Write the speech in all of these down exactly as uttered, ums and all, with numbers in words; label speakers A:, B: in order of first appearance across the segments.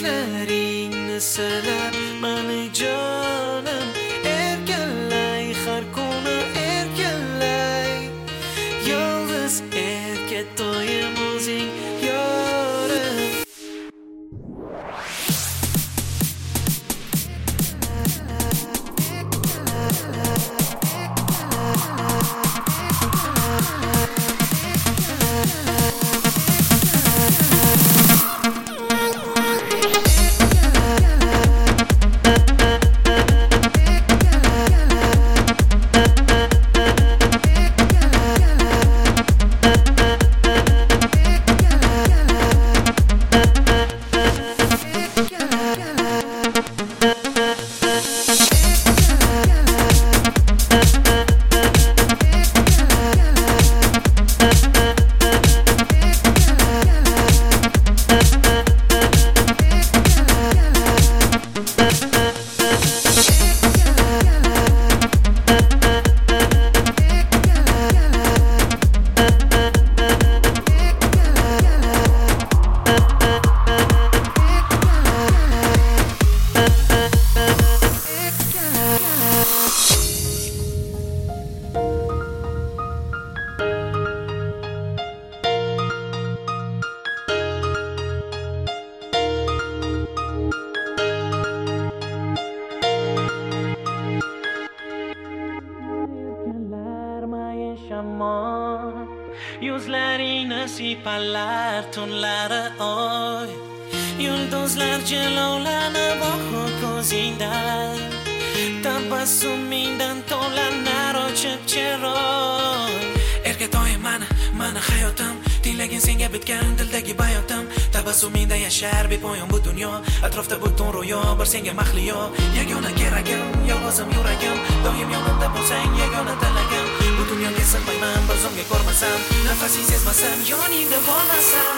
A: sochlaringni silab mani jonim erkalay, har kuni erkalay. Yolg'iz erka doim o'zing yorim. Yuzlaringni siypalar tunlari oy, yulduzlar jilovlanib oqu ko'zingdan, tabassumingdan to'lanar ochib chiroy. Erkatoyim mani, mani hayotim, tinglagin senga bitgan dildagi bayotim. Tabassumingda yashar bepoyon bu dunyo, atrofda butun ro'yo, bir senga mahliyo. Yagona keragim, yolg'izim yuragim, doim yonimda bo'lsang yagona tilagim. Bu dunyoga sig'mayman, bir zumga ko'rmasam, nafasing sezmasam, yoningda bo'lmasam.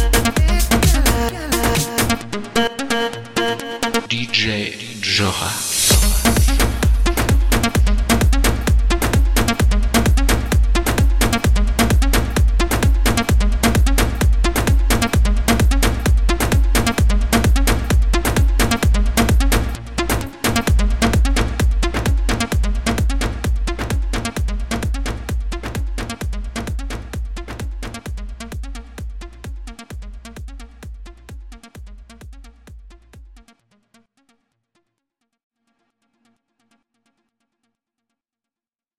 B: D J Joha.